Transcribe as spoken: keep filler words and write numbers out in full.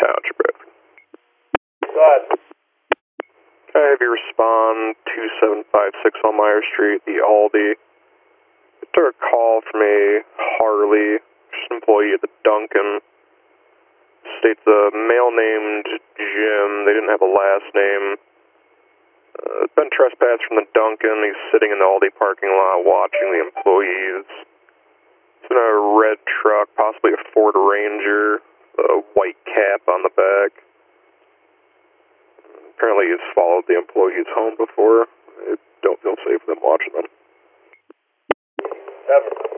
Township Road. Go ahead. Can I have you respond two seven five six on Meyer Street, the Aldi? I took a call from a Harley, just an employee at the Dunkin'. States a male named Jim. They didn't have a last name. Uh, been trespassed from the Dunkin'. He's sitting in the Aldi parking lot watching the employees. It's in a red truck, possibly a Ford Ranger, a white cap on the back. Apparently he's followed the employees home before. I don't feel safe with him watching them. Seven.